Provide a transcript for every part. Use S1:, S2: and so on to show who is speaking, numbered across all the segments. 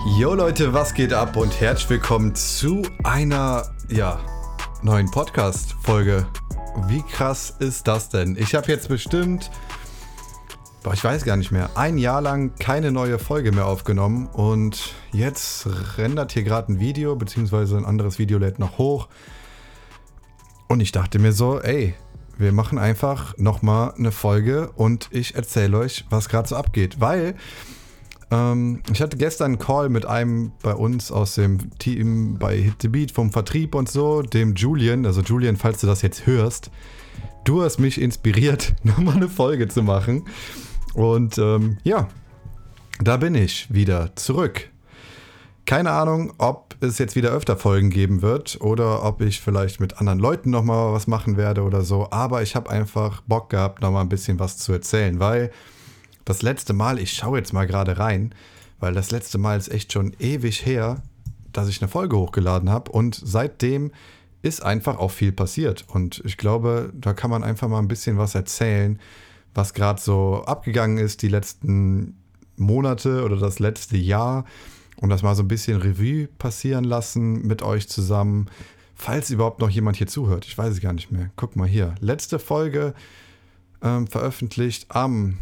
S1: Jo Leute, was geht ab und herzlich willkommen zu einer, neuen Podcast-Folge. Wie krass ist das denn? Ich habe jetzt bestimmt, ich weiß gar nicht mehr, ein Jahr lang keine neue Folge mehr aufgenommen und jetzt rendert hier gerade ein Video, beziehungsweise ein anderes Video lädt noch hoch. Und ich dachte mir so, wir machen einfach nochmal eine Folge und ich erzähle euch, was gerade so abgeht, weil ich hatte gestern einen Call mit einem bei uns aus dem Team bei Hit the Beat vom Vertrieb und so, dem Julian. Also Julian, falls du das jetzt hörst, du hast mich inspiriert, nochmal eine Folge zu machen. Und da bin ich wieder zurück. Keine Ahnung, ob es jetzt wieder öfter Folgen geben wird oder ob ich vielleicht mit anderen Leuten nochmal was machen werde oder so. Aber ich habe einfach Bock gehabt, nochmal ein bisschen was zu erzählen, weil das letzte Mal, ich schaue jetzt mal gerade rein, weil das letzte Mal ist echt schon ewig her, dass ich eine Folge hochgeladen habe und seitdem ist einfach auch viel passiert und ich glaube, da kann man einfach mal ein bisschen was erzählen, was gerade so abgegangen ist die letzten Monate oder das letzte Jahr und das mal so ein bisschen Revue passieren lassen mit euch zusammen, falls überhaupt noch jemand hier zuhört, ich weiß es gar nicht mehr. Guck mal hier, letzte Folge veröffentlicht am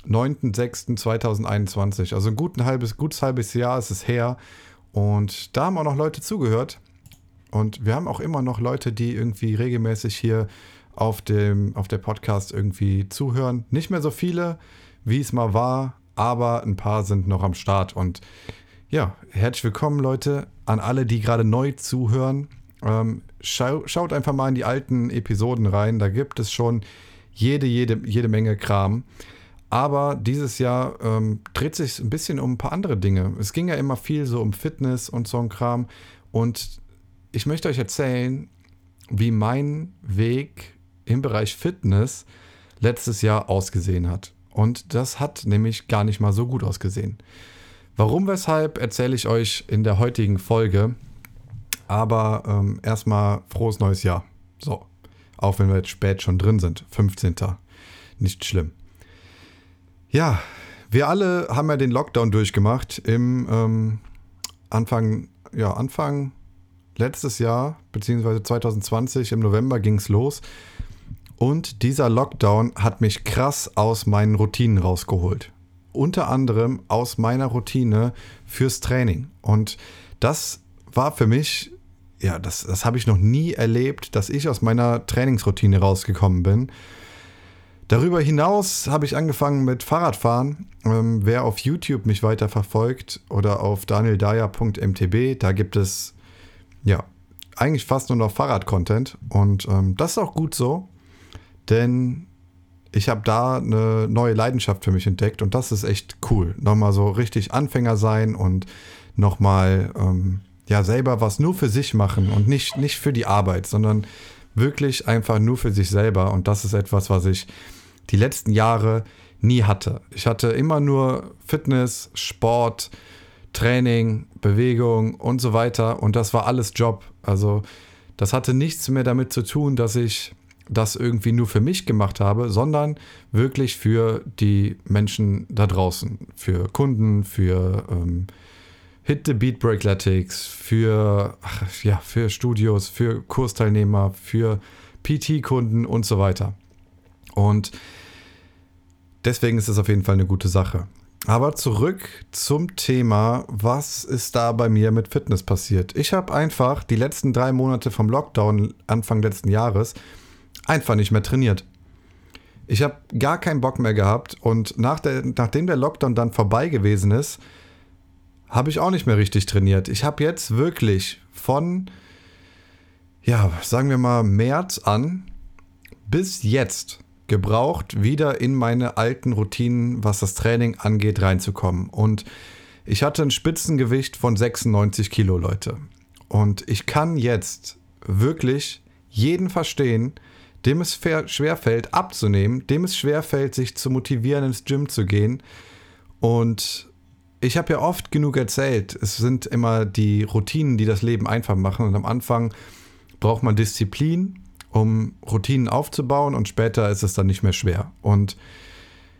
S1: 9.06.2021, also ein gutes halbes Jahr ist es her und da haben auch noch Leute zugehört und wir haben auch immer noch Leute, die irgendwie regelmäßig hier auf der Podcast irgendwie zuhören. Nicht mehr so viele, wie es mal war, aber ein paar sind noch am Start und ja, herzlich willkommen Leute an alle, die gerade neu zuhören. Schaut einfach mal in die alten Episoden rein, da gibt es schon jede Menge Kram. Aber dieses Jahr dreht sich ein bisschen um ein paar andere Dinge. Es ging ja immer viel so um Fitness und so ein Kram. Und ich möchte euch erzählen, wie mein Weg im Bereich Fitness letztes Jahr ausgesehen hat. Und das hat nämlich gar nicht mal so gut ausgesehen. Warum, weshalb, erzähle ich euch in der heutigen Folge. Aber erstmal frohes neues Jahr. So, auch wenn wir jetzt spät schon drin sind. 15. Nicht schlimm. Ja, wir alle haben ja den Lockdown durchgemacht im Anfang letztes Jahr, beziehungsweise 2020, im November ging es los. Und dieser Lockdown hat mich krass aus meinen Routinen rausgeholt. Unter anderem aus meiner Routine fürs Training. Und das war für mich, das habe ich noch nie erlebt, dass ich aus meiner Trainingsroutine rausgekommen bin. Darüber hinaus habe ich angefangen mit Fahrradfahren. Wer auf YouTube mich weiter verfolgt oder auf danieldaya.mtb, da gibt es eigentlich fast nur noch Fahrrad-Content. Und das ist auch gut so, denn ich habe da eine neue Leidenschaft für mich entdeckt und das ist echt cool. Nochmal so richtig Anfänger sein und nochmal selber was nur für sich machen und nicht für die Arbeit, sondern wirklich einfach nur für sich selber. Und das ist etwas, was ich die letzten Jahre nie hatte. Ich hatte immer nur Fitness, Sport, Training, Bewegung und so weiter. Und das war alles Job. Also das hatte nichts mehr damit zu tun, dass ich das irgendwie nur für mich gemacht habe, sondern wirklich für die Menschen da draußen. Für Kunden, für Hit the Beat Breakletics, für Studios, für Kursteilnehmer, für PT-Kunden und so weiter. Und deswegen ist es auf jeden Fall eine gute Sache. Aber zurück zum Thema, was ist da bei mir mit Fitness passiert? Ich habe einfach die letzten 3 Monate vom Lockdown Anfang letzten Jahres einfach nicht mehr trainiert. Ich habe gar keinen Bock mehr gehabt und nachdem der Lockdown dann vorbei gewesen ist, habe ich auch nicht mehr richtig trainiert. Ich habe jetzt wirklich von, sagen wir mal März an bis jetzt gebraucht, wieder in meine alten Routinen, was das Training angeht, reinzukommen. Und ich hatte ein Spitzengewicht von 96 Kilo, Leute. Und ich kann jetzt wirklich jeden verstehen, dem es schwerfällt abzunehmen, dem es schwerfällt, sich zu motivieren, ins Gym zu gehen. Und ich habe ja oft genug erzählt, es sind immer die Routinen, die das Leben einfach machen. Und am Anfang braucht man Disziplin, um Routinen aufzubauen und später ist es dann nicht mehr schwer. Und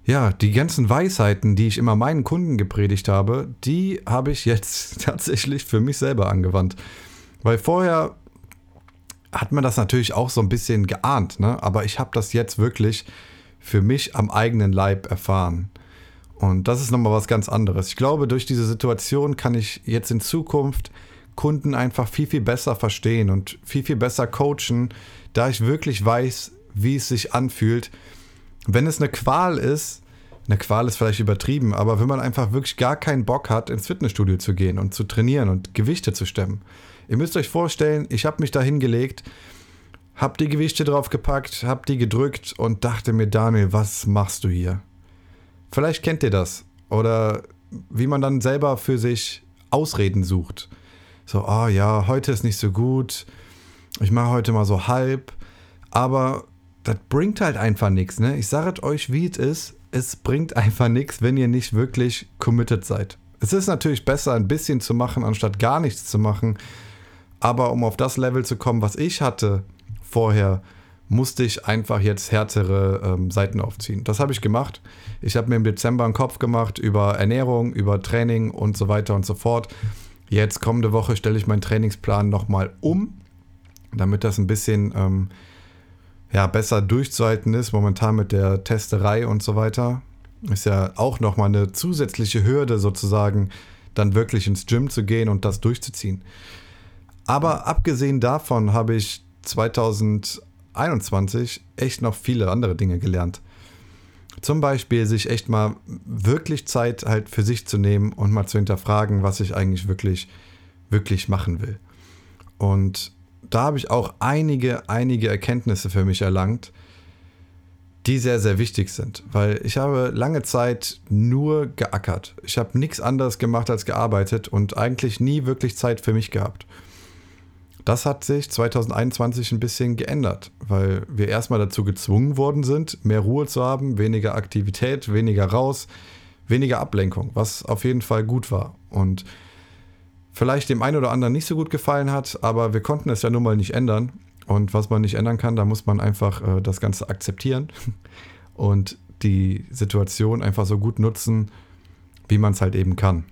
S1: ja, die ganzen Weisheiten, die ich immer meinen Kunden gepredigt habe, die habe ich jetzt tatsächlich für mich selber angewandt. Weil vorher hat man das natürlich auch so ein bisschen geahnt, ne? Aber ich habe das jetzt wirklich für mich am eigenen Leib erfahren. Und das ist nochmal was ganz anderes. Ich glaube, durch diese Situation kann ich jetzt in Zukunft Kunden einfach viel, viel besser verstehen und viel, viel besser coachen, da ich wirklich weiß, wie es sich anfühlt. Wenn es eine Qual ist vielleicht übertrieben, aber wenn man einfach wirklich gar keinen Bock hat, ins Fitnessstudio zu gehen und zu trainieren und Gewichte zu stemmen. Ihr müsst euch vorstellen, ich habe mich da hingelegt, habe die Gewichte draufgepackt, habe die gedrückt und dachte mir, Daniel, was machst du hier? Vielleicht kennt ihr das. Oder wie man dann selber für sich Ausreden sucht. So, oh ja, heute ist nicht so gut. Ich mache heute mal so halb. Aber das bringt halt einfach nichts, ne? Ich sage euch, wie es ist. Es bringt einfach nichts, wenn ihr nicht wirklich committed seid. Es ist natürlich besser, ein bisschen zu machen, anstatt gar nichts zu machen. Aber um auf das Level zu kommen, was ich hatte vorher, musste ich einfach jetzt härtere Seiten aufziehen. Das habe ich gemacht. Ich habe mir im Dezember einen Kopf gemacht über Ernährung, über Training und so weiter und so fort. Jetzt kommende Woche stelle ich meinen Trainingsplan nochmal um, damit das ein bisschen besser durchzuhalten ist. Momentan mit der Testerei und so weiter. Ist ja auch nochmal eine zusätzliche Hürde sozusagen, dann wirklich ins Gym zu gehen und das durchzuziehen. Aber abgesehen davon habe ich 2021 echt noch viele andere Dinge gelernt. Zum Beispiel sich echt mal wirklich Zeit halt für sich zu nehmen und mal zu hinterfragen, was ich eigentlich wirklich, wirklich machen will. Und da habe ich auch einige Erkenntnisse für mich erlangt, die sehr, sehr wichtig sind. Weil ich habe lange Zeit nur geackert. Ich habe nichts anderes gemacht als gearbeitet und eigentlich nie wirklich Zeit für mich gehabt. Das hat sich 2021 ein bisschen geändert, weil wir erstmal dazu gezwungen worden sind, mehr Ruhe zu haben, weniger Aktivität, weniger raus, weniger Ablenkung, was auf jeden Fall gut war und vielleicht dem einen oder anderen nicht so gut gefallen hat, aber wir konnten es ja nun mal nicht ändern und was man nicht ändern kann, da muss man einfach das Ganze akzeptieren und die Situation einfach so gut nutzen, wie man es halt eben kann.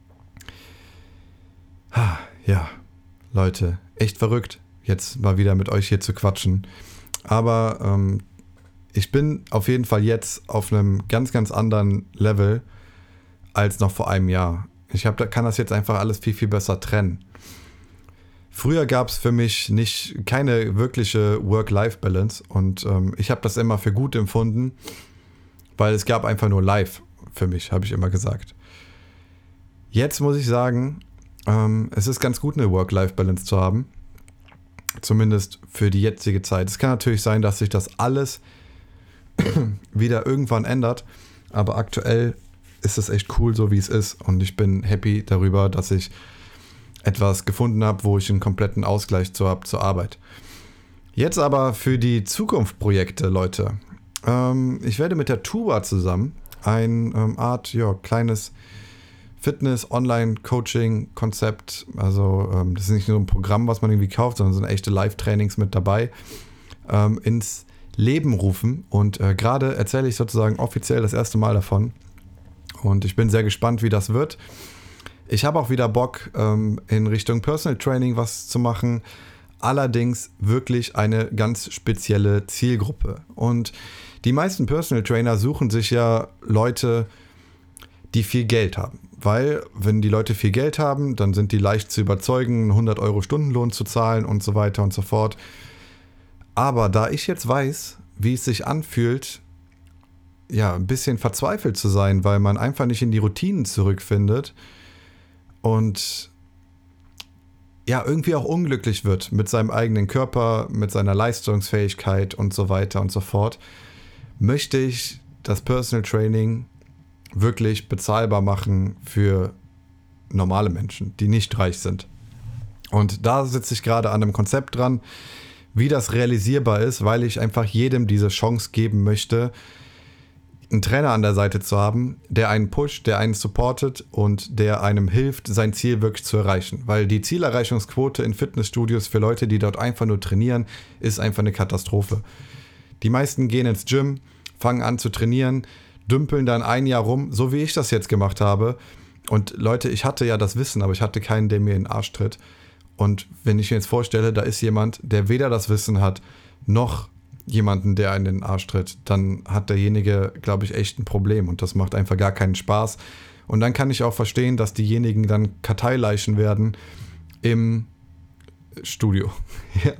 S1: Ja, Leute, echt verrückt, jetzt mal wieder mit euch hier zu quatschen. Aber ich bin auf jeden Fall jetzt auf einem ganz, ganz anderen Level als noch vor einem Jahr. Kann das jetzt einfach alles viel, viel besser trennen. Früher gab es für mich keine wirkliche Work-Life-Balance und ich habe das immer für gut empfunden, weil es gab einfach nur Life für mich, habe ich immer gesagt. Jetzt muss ich sagen, es ist ganz gut, eine Work-Life-Balance zu haben. Zumindest für die jetzige Zeit. Es kann natürlich sein, dass sich das alles wieder irgendwann ändert. Aber aktuell ist es echt cool, so wie es ist. Und ich bin happy darüber, dass ich etwas gefunden habe, wo ich einen kompletten Ausgleich habe zur Arbeit. Jetzt aber für die Zukunftsprojekte, Leute. Ich werde mit der Tuba zusammen eine Art, kleines Fitness-Online-Coaching-Konzept, also das ist nicht nur ein Programm, was man irgendwie kauft, sondern sind echte Live-Trainings mit dabei, ins Leben rufen und gerade erzähle ich sozusagen offiziell das erste Mal davon und ich bin sehr gespannt, wie das wird. Ich habe auch wieder Bock, in Richtung Personal Training was zu machen, allerdings wirklich eine ganz spezielle Zielgruppe und die meisten Personal Trainer suchen sich ja Leute, die viel Geld haben. Weil, wenn die Leute viel Geld haben, dann sind die leicht zu überzeugen, 100 Euro Stundenlohn zu zahlen und so weiter und so fort. Aber da ich jetzt weiß, wie es sich anfühlt, ein bisschen verzweifelt zu sein, weil man einfach nicht in die Routinen zurückfindet und irgendwie auch unglücklich wird mit seinem eigenen Körper, mit seiner Leistungsfähigkeit und so weiter und so fort, möchte ich das Personal Training wirklich bezahlbar machen für normale Menschen, die nicht reich sind. Und da sitze ich gerade an einem Konzept dran, wie das realisierbar ist, weil ich einfach jedem diese Chance geben möchte, einen Trainer an der Seite zu haben, der einen pusht, der einen supportet und der einem hilft, sein Ziel wirklich zu erreichen. Weil die Zielerreichungsquote in Fitnessstudios für Leute, die dort einfach nur trainieren, ist einfach eine Katastrophe. Die meisten gehen ins Gym, fangen an zu trainieren, dümpeln dann ein Jahr rum, so wie ich das jetzt gemacht habe. Und Leute, ich hatte ja das Wissen, aber ich hatte keinen, der mir in den Arsch tritt. Und wenn ich mir jetzt vorstelle, da ist jemand, der weder das Wissen hat, noch jemanden, der einen in den Arsch tritt, dann hat derjenige, glaube ich, echt ein Problem. Und das macht einfach gar keinen Spaß. Und dann kann ich auch verstehen, dass diejenigen dann Karteileichen werden im Studio. Ja.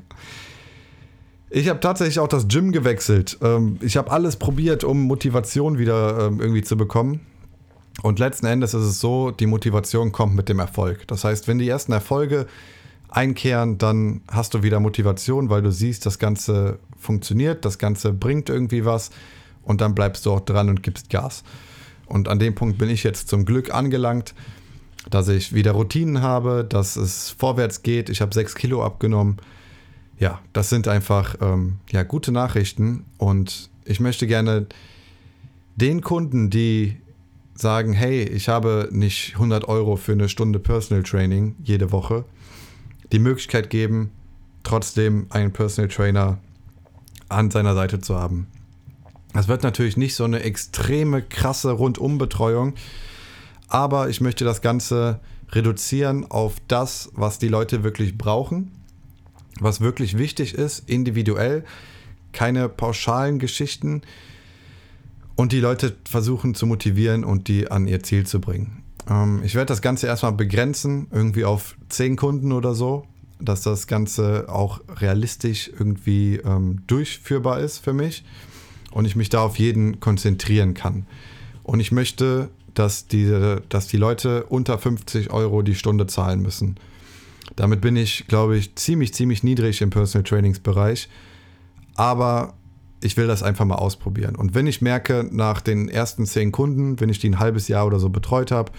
S1: Ich habe tatsächlich auch das Gym gewechselt. Ich habe alles probiert, um Motivation wieder irgendwie zu bekommen. Und letzten Endes ist es so, die Motivation kommt mit dem Erfolg. Das heißt, wenn die ersten Erfolge einkehren, dann hast du wieder Motivation, weil du siehst, das Ganze funktioniert, das Ganze bringt irgendwie was und dann bleibst du auch dran und gibst Gas. Und an dem Punkt bin ich jetzt zum Glück angelangt, dass ich wieder Routinen habe, dass es vorwärts geht. Ich habe 6 Kilo abgenommen. Ja, das sind einfach gute Nachrichten und ich möchte gerne den Kunden, die sagen, hey, ich habe nicht 100 Euro für eine Stunde Personal Training jede Woche, die Möglichkeit geben, trotzdem einen Personal Trainer an seiner Seite zu haben. Das wird natürlich nicht so eine extreme, krasse Rundumbetreuung, aber ich möchte das Ganze reduzieren auf das, was die Leute wirklich brauchen, was wirklich wichtig ist, individuell, keine pauschalen Geschichten und die Leute versuchen zu motivieren und die an ihr Ziel zu bringen. Ich werde das Ganze erstmal begrenzen, irgendwie auf 10 Kunden oder so, dass das Ganze auch realistisch irgendwie durchführbar ist für mich und ich mich da auf jeden konzentrieren kann. Und ich möchte, dass die Leute unter 50 Euro die Stunde zahlen müssen. Damit bin ich, glaube ich, ziemlich niedrig im Personal Trainingsbereich, aber ich will das einfach mal ausprobieren. Und wenn ich merke, nach den ersten 10 Kunden, wenn ich die ein halbes Jahr oder so betreut habe,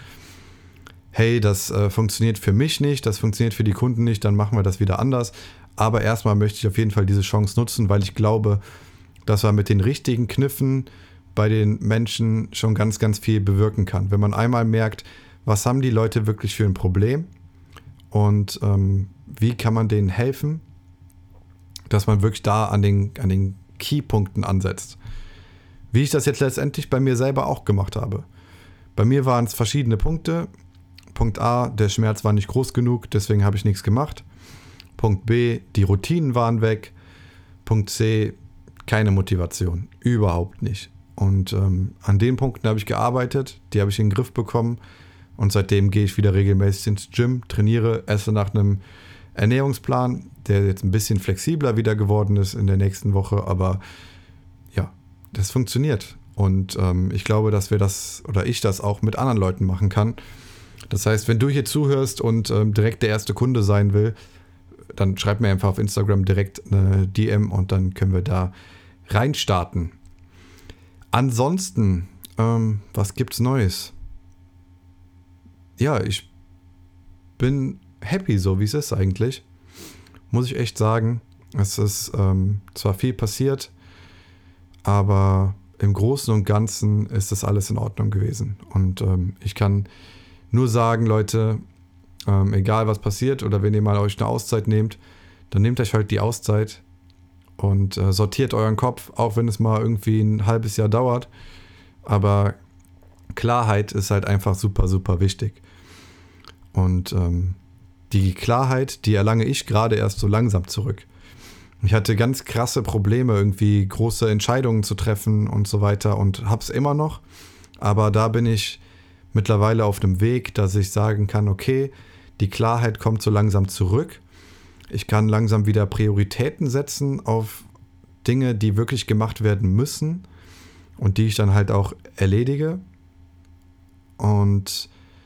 S1: hey, das funktioniert für mich nicht, das funktioniert für die Kunden nicht, dann machen wir das wieder anders. Aber erstmal möchte ich auf jeden Fall diese Chance nutzen, weil ich glaube, dass man mit den richtigen Kniffen bei den Menschen schon ganz viel bewirken kann. Wenn man einmal merkt, was haben die Leute wirklich für ein Problem und wie kann man denen helfen, dass man wirklich da an den Keypunkten ansetzt. Wie ich das jetzt letztendlich bei mir selber auch gemacht habe. Bei mir waren es verschiedene Punkte. Punkt A, der Schmerz war nicht groß genug, deswegen habe ich nichts gemacht. Punkt B, die Routinen waren weg. Punkt C, keine Motivation. Überhaupt nicht. Und an den Punkten habe ich gearbeitet, die habe ich in den Griff bekommen. Und seitdem gehe ich wieder regelmäßig ins Gym, trainiere, esse nach einem Ernährungsplan, der jetzt ein bisschen flexibler wieder geworden ist in der nächsten Woche. Aber ja, das funktioniert. Und ich glaube, dass ich das auch mit anderen Leuten machen kann. Das heißt, wenn du hier zuhörst und direkt der erste Kunde sein will, dann schreib mir einfach auf Instagram direkt eine DM und dann können wir da reinstarten. Ansonsten, was gibt's Neues? Ja, ich bin happy, so wie es ist eigentlich. Muss ich echt sagen. Es ist zwar viel passiert, aber im Großen und Ganzen ist das alles in Ordnung gewesen. Und ich kann nur sagen, Leute, egal was passiert oder wenn ihr mal euch eine Auszeit nehmt, dann nehmt euch halt die Auszeit und sortiert euren Kopf, auch wenn es mal irgendwie ein halbes Jahr dauert. Aber Klarheit ist halt einfach super wichtig. Und die Klarheit, die erlange ich gerade erst so langsam zurück. Ich hatte ganz krasse Probleme, irgendwie große Entscheidungen zu treffen und so weiter und hab's immer noch. Aber da bin ich mittlerweile auf dem Weg, dass ich sagen kann, okay, die Klarheit kommt so langsam zurück. Ich kann langsam wieder Prioritäten setzen auf Dinge, die wirklich gemacht werden müssen und die ich dann halt auch erledige. Und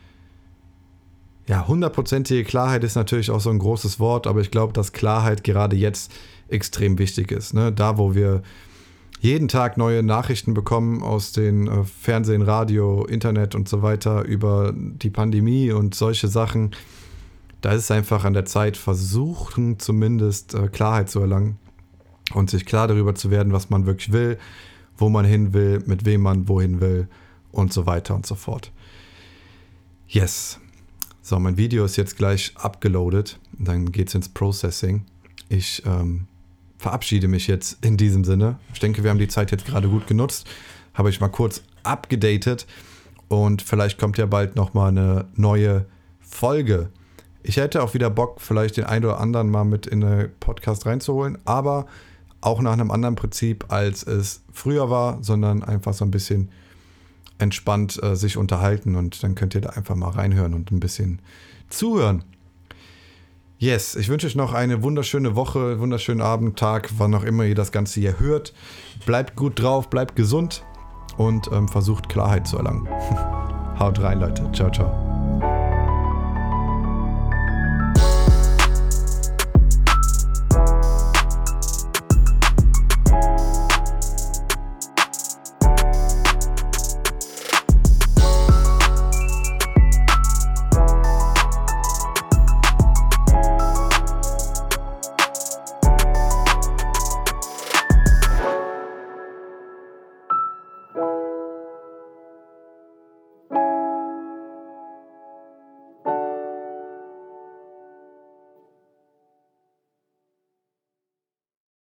S1: ja, 100%ige Klarheit ist natürlich auch so ein großes Wort, aber ich glaube, dass Klarheit gerade jetzt extrem wichtig ist. Ne? Da, wo wir jeden Tag neue Nachrichten bekommen aus den Fernsehen, Radio, Internet und so weiter über die Pandemie und solche Sachen, da ist es einfach an der Zeit, versuchen zumindest Klarheit zu erlangen und sich klar darüber zu werden, was man wirklich will, wo man hin will, mit wem man wohin will und so weiter und so fort. Yes. So, mein Video ist jetzt gleich abgeloadet. Dann geht es ins Processing. Ich verabschiede mich jetzt in diesem Sinne. Ich denke, wir haben die Zeit jetzt gerade gut genutzt. Habe ich mal kurz abgedatet und vielleicht kommt ja bald nochmal eine neue Folge. Ich hätte auch wieder Bock, vielleicht den einen oder anderen mal mit in den Podcast reinzuholen, aber auch nach einem anderen Prinzip, als es früher war, sondern einfach so ein bisschen entspannt sich unterhalten und dann könnt ihr da einfach mal reinhören und ein bisschen zuhören. Yes, ich wünsche euch noch eine wunderschöne Woche, wunderschönen Abend, Tag, wann auch immer ihr das Ganze hier hört. Bleibt gut drauf, bleibt gesund und versucht Klarheit zu erlangen. Haut rein, Leute. Ciao, ciao.